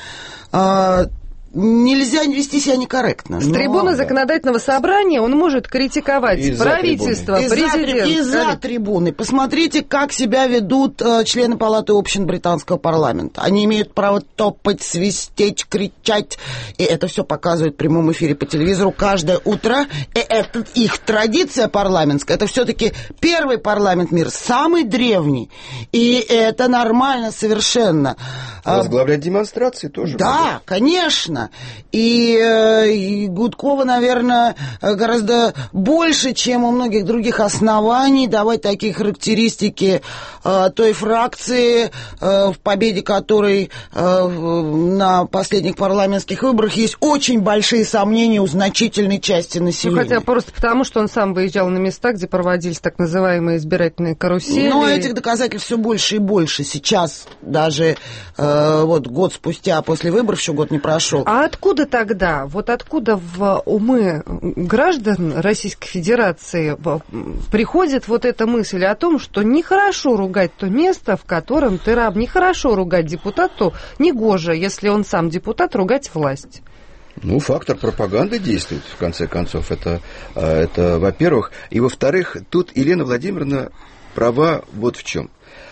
А, нельзя вести себя некорректно. С но... трибуны законодательного собрания он может критиковать и правительство, президента. И за трибуны. Посмотрите, как себя ведут э, члены Палаты общин британского парламента. Они имеют право топать, свистеть, кричать. И это все показывают в прямом эфире по телевизору каждое утро. И это их традиция парламентская. Это все-таки первый парламент мира, самый древний. И это нормально совершенно. Возглавлять демонстрации тоже. Да, могут. Конечно. И, и Гудкова, наверное, гораздо больше, чем у многих других оснований давать такие характеристики э, той фракции, э, в победе которой э, на последних парламентских выборах есть очень большие сомнения у значительной части населения. Ну, хотя просто потому, что он сам выезжал на места, где проводились так называемые избирательные карусели. Но этих доказательств все больше и больше. Сейчас даже э, вот год спустя после выборов, еще год не прошел. А откуда тогда, вот откуда в умы граждан Российской Федерации приходит вот эта мысль о том, что нехорошо ругать то место, в котором ты раб, нехорошо ругать депутату, негоже, если он сам депутат, ругать власть? Ну, фактор пропаганды действует, в конце концов, это, это во-первых. И, во-вторых, тут Елена Владимировна права вот в чем.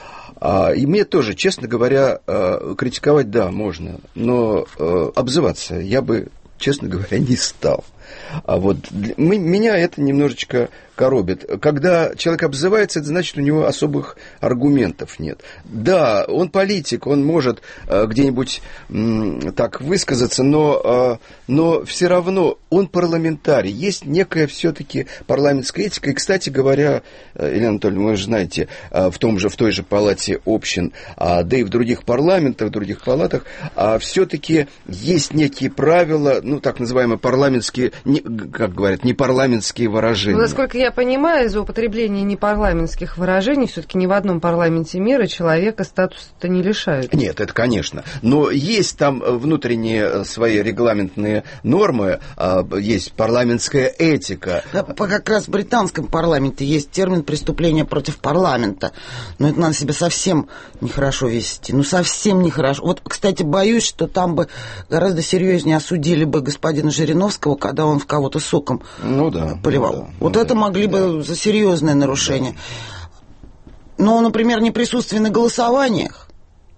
И мне тоже, честно говоря, критиковать, да, можно, но обзываться я бы, честно говоря, не стал. А вот мы, меня это немножечко коробит. Когда человек обзывается, это значит, у него особых аргументов нет. Да, он политик, он может э, где-нибудь м, так высказаться, но, э, но все равно он парламентарий. Есть некая все-таки парламентская этика. И, кстати говоря, Елена Анатольевна, вы же знаете, э, в, том же, в той же палате общин, э, да и в других парламентах, в других палатах, э, все-таки есть некие правила, ну, так называемые парламентские, не, как говорят, непарламентские выражения. Ну, насколько я понимаю, из-за употребления непарламентских выражений все-таки ни в одном парламенте мира человека статуса-то не лишают. Нет, это конечно. Но есть там внутренние свои регламентные нормы, есть парламентская этика. Да, как раз в британском парламенте есть термин «преступление против парламента». Но это надо себя совсем нехорошо вести. Ну, совсем нехорошо. Вот, кстати, боюсь, что там бы гораздо серьезнее осудили бы господина Жириновского, когда он в кого-то соком ну, да, поливал. Ну, да, вот ну, это да, могли да. бы за серьезное нарушение. Да. Но, например, неприсутствие на голосованиях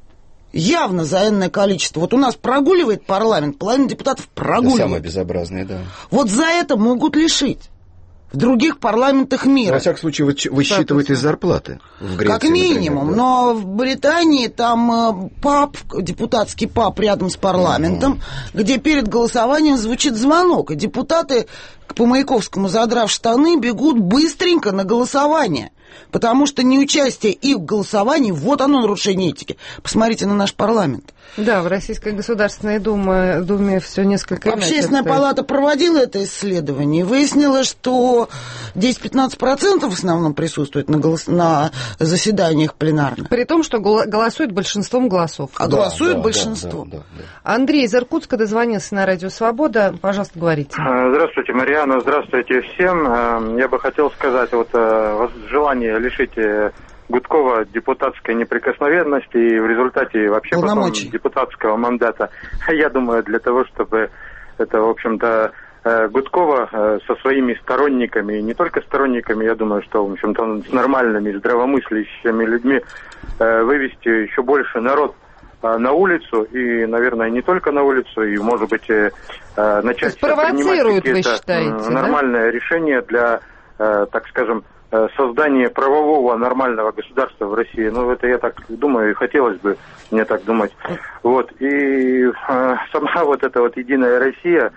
явно за энное количество. Вот у нас прогуливает парламент, половина депутатов прогуливает. Это самое безобразное, да. Вот за это могут лишить. В других парламентах мира. Во всяком случае, высчитывают из зарплаты. В Греции, как минимум. Например, да. Но в Британии там паб, депутатский паб рядом с парламентом, mm-hmm. где перед голосованием звучит звонок. И депутаты по Маяковскому, задрав штаны, бегут быстренько на голосование. Потому что неучастие их в голосовании, вот оно нарушение этики. Посмотрите на наш парламент. Да, в Российской Государственной Думе, Думе все несколько иначе. Общественная палата проводила это исследование и выяснила, что десять-пятнадцать процентов в основном присутствует на, голос... на заседаниях пленарных. При том, что голосует большинством голосов. А да, голосует да, большинством. Да, да, да, да. Андрей из Иркутска дозвонился на Радио Свобода. Пожалуйста, говорите. Здравствуйте, Марьяна. Здравствуйте всем. Я бы хотел сказать, вот желание лишить Гудкова депутатской неприкосновенности и в результате вообще потом депутатского мандата. Я думаю, для того, чтобы это, в общем-то, Гудкова со своими сторонниками, и не только сторонниками, я думаю, что, в общем-то, с нормальными, здравомыслящими людьми вывести еще больше народ на улицу, и, наверное, не только на улицу, и, может быть, начать принимать какие-то считаете, нормальные да? решения для, так скажем, создания правового нормального государства в России. Ну, это я так думаю, и хотелось бы мне так думать. Вот. И э, сама вот эта вот «Единая Россия»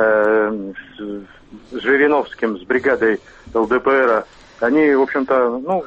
э, с, с Жириновским, с бригадой ЛДПР, они, в общем-то, ну,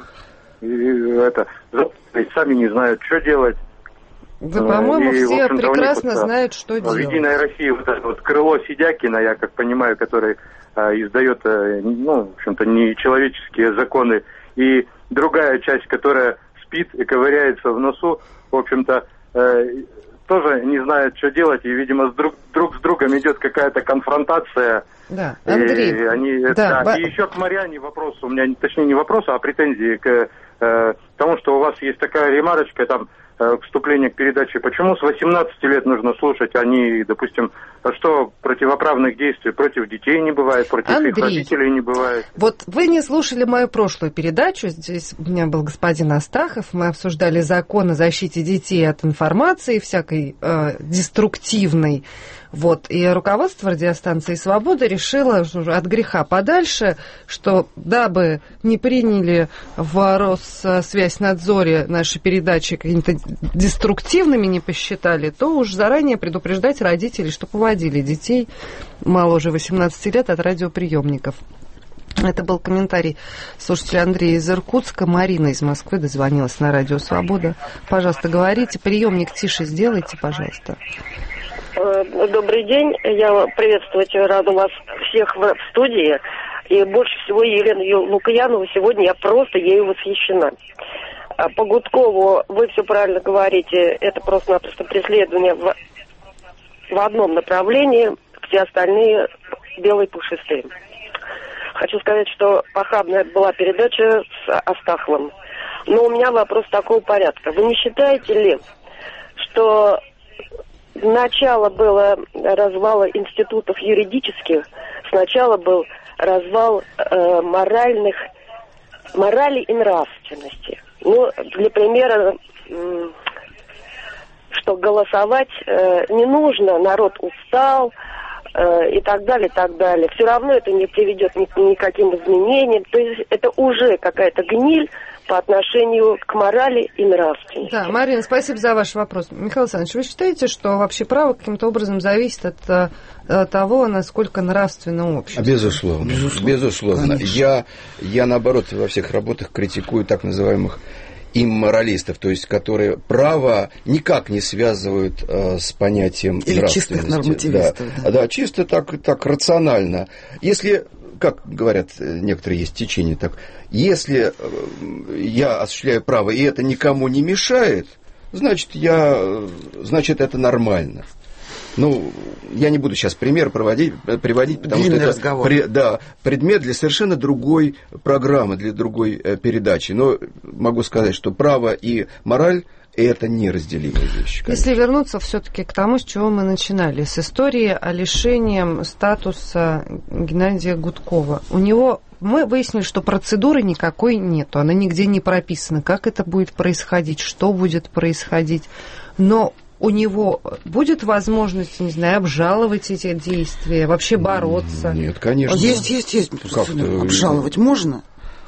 и, это, сами не знают, что делать. Да, по-моему, и, все прекрасно вот, знают, что делать. В «Единой России» вот это вот крыло Сидякина, я как понимаю, который а, издает, ну, в общем-то, нечеловеческие законы, и другая часть, которая спит и ковыряется в носу, в общем-то, э, тоже не знает, что делать, и, видимо, с друг, друг с другом идет какая-то конфронтация. Да, Андрей. И, они, да, да, ба... и еще к Марьяне вопрос, у меня, точнее, не вопрос, а претензии к э, тому, что у вас есть такая ремарочка, там, вступление к передаче. Почему с восемнадцати лет нужно слушать, а не, допустим, что противоправных действий против детей не бывает, против Андрей, их родителей не бывает? Вот вы не слушали мою прошлую передачу. Здесь у меня был господин Астахов. Мы обсуждали закон о защите детей от информации всякой э, деструктивной. Вот. И руководство радиостанции «Свобода» решило от греха подальше, что дабы не приняли в Россвязьнадзоре наши передачи какими-то деструктивными, не посчитали, то уж заранее предупреждать родителей, чтобы уводили детей моложе восемнадцати лет от радиоприемников. Это был комментарий слушателя Андрея из Иркутска. Марина из Москвы дозвонилась на Радио Свобода. Пожалуйста, говорите. Приемник тише сделайте, пожалуйста. Добрый день. Я приветствовать рада вас всех в студии. И больше всего Елену Лукьянову сегодня я просто ею восхищена. По Гудкову вы все правильно говорите. Это просто-напросто преследование в, в одном направлении. Все остальные белые пушистые. Хочу сказать, что похабная была передача с Астаховым. Но у меня вопрос такого порядка. Вы не считаете ли, что начало было развала институтов юридических, сначала был развал э, моральных, морали и нравственности. Ну, для примера, э, что голосовать э, не нужно, народ устал, и так далее, и так далее. Все равно это не приведет ни к никаким изменениям. То есть это уже какая-то гниль по отношению к морали и нравственности. Да, Марина, спасибо за ваш вопрос. Михаил Александрович, вы считаете, что вообще право каким-то образом зависит от, от того, насколько нравственно общество? Безусловно. Безусловно. Безусловно. Я, я, наоборот, во всех работах критикую так называемых имморалистов, то есть которые право никак не связывают э, с понятием или нравственности. Чистых нормативистов. Да. Да. Да, чисто так, так рационально. Если, как говорят некоторые есть течения, так, если я осуществляю право, и это никому не мешает, значит, я, значит это нормально. Ну, я не буду сейчас пример проводить, приводить, потому длинный что это разговор. При, да, предмет для совершенно другой программы, для другой э, передачи. Но могу сказать, что право и мораль – это неразделимые вещи. Конечно. Если вернуться все-таки к тому, с чего мы начинали, с истории о лишении статуса Геннадия Гудкова. У него мы выяснили, что процедуры никакой нету, она нигде не прописана, как это будет происходить, что будет происходить. Но у него будет возможность, не знаю, обжаловать эти действия, вообще бороться? Нет, конечно. Есть, есть, есть. Обжаловать можно?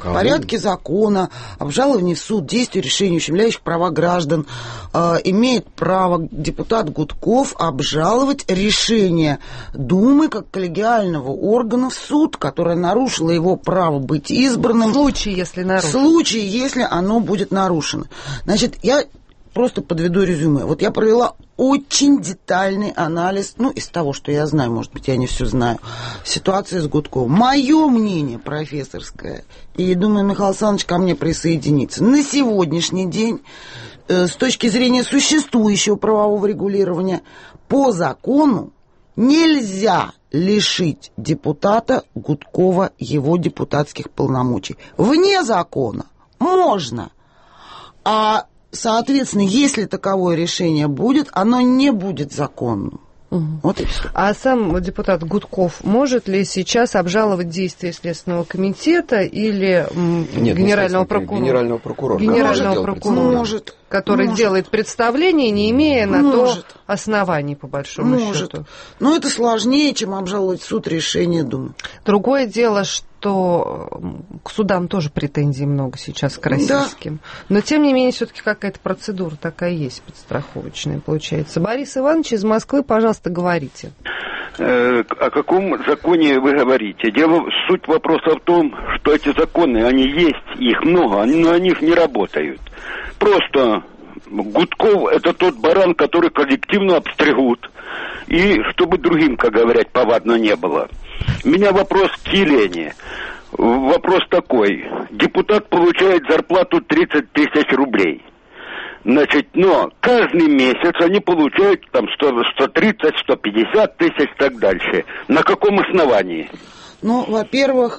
в порядке закона, обжалование в суд действий решений, ущемляющих права граждан, э, имеет право депутат Гудков обжаловать решение Думы как коллегиального органа в суд, которое нарушило его право быть избранным. В случае, если нарушено. В случае, если оно будет нарушено. Значит, я просто подведу резюме. Вот я провела очень детальный анализ, ну, из того, что я знаю, может быть, я не все знаю, ситуации с Гудковым. Мое мнение профессорское, и думаю, Михаил Александрович ко мне присоединится, на сегодняшний день, э, с точки зрения существующего правового регулирования, по закону нельзя лишить депутата Гудкова его депутатских полномочий. Вне закона можно, а соответственно, если таковое решение будет, оно не будет законным. Угу. Вот и все. А сам депутат Гудков может ли сейчас обжаловать действия Следственного комитета или Нет, генерального прокурора? Генерального прокурора. Генерального прокурора, может, который может. делает представление, не имея на может. то оснований, по большому может. счету. Но это сложнее, чем обжаловать в суд решение Думы. Другое дело, что что к судам тоже претензий много сейчас к российским. Да. Но, тем не менее, все-таки какая-то процедура такая есть, подстраховочная, получается. Борис Иванович из Москвы, пожалуйста, говорите. Э, о каком законе вы говорите? Дело, суть вопроса в том, что эти законы, они есть, их много, но они не работают. Просто Гудков – это тот баран, который коллективно обстригут. И чтобы другим, как говорят, повадно не было. У меня вопрос к Елене. Вопрос такой. Депутат получает зарплату тридцать тысяч рублей. Значит, но каждый месяц они получают там сто тридцать, сто пятьдесят тысяч и так дальше. На каком основании? Ну, во-первых,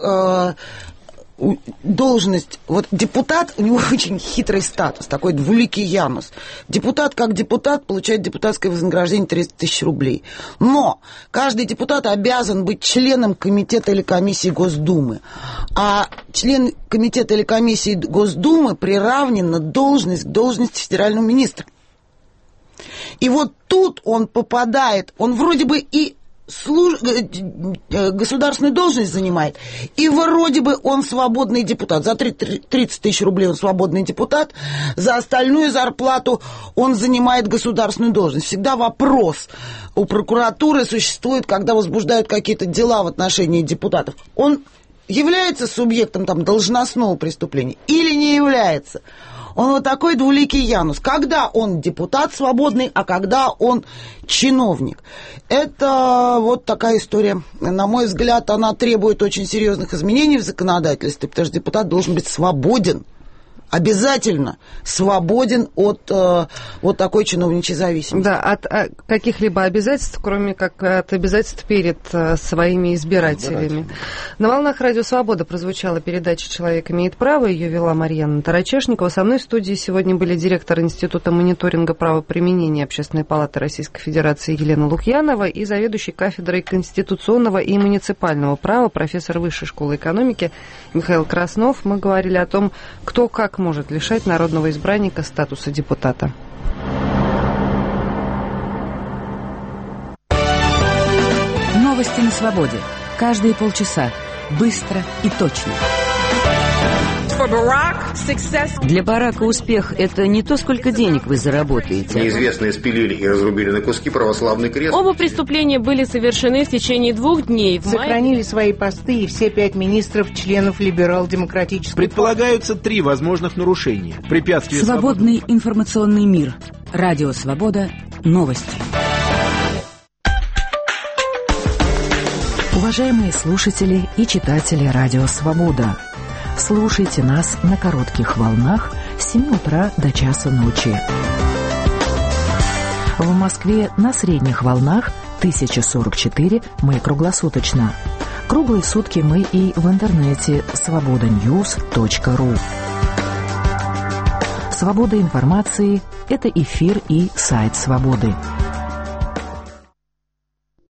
должность, вот депутат, у него очень хитрый статус, такой двуликий Янус. Депутат как депутат получает депутатское вознаграждение тридцать тысяч рублей. Но каждый депутат обязан быть членом комитета или комиссии Госдумы. А член комитета или комиссии Госдумы приравнен на должность к должности федерального министра. И вот тут он попадает, он вроде бы и Служ... государственную должность занимает, и вроде бы он свободный депутат. За тридцать тысяч рублей он свободный депутат, за остальную зарплату он занимает государственную должность. Всегда вопрос у прокуратуры существует, когда возбуждают какие-то дела в отношении депутатов. Он является субъектом там должностного преступления или не является? Он вот такой двуликий Янус. Когда он депутат свободный, а когда он чиновник. Это вот такая история. На мой взгляд, она требует очень серьезных изменений в законодательстве, потому что депутат должен быть свободен. Обязательно свободен от э, вот такой чиновничьей зависимости. Да, от, от каких-либо обязательств, кроме как от обязательств перед э, своими избирателями. На волнах Радио Свобода прозвучала передача «Человек имеет право». Ее вела Марьяна Тарачешникова. Со мной в студии сегодня были директор Института мониторинга правоприменения Общественной палаты Российской Федерации Елена Лукьянова и заведующий кафедрой конституционного и муниципального права, профессор Высшей школы экономики Михаил Краснов. Мы говорили о том, кто как может лишать народного избранника статуса депутата. Новости на свободе. Каждые полчаса. Быстро и точно. Для Барака успех – это не то, сколько денег вы заработаете. Неизвестные спилили и разрубили на куски православный крест. Оба преступления были совершены в течение двух дней. Сохранили свои посты и все пять министров, членов либерал-демократической. Предполагаются три возможных нарушения. Препятствие Свободный свободы. Информационный мир. Радио Свобода. Новости. Уважаемые слушатели и читатели Радио Свобода. Слушайте нас на коротких волнах с семи утра до часа ночи. В Москве на средних волнах тысяча сорок четыре мы круглосуточно. Круглые сутки мы и в интернете свобода ньюс точка ру. Свобода информации – это эфир и сайт Свободы.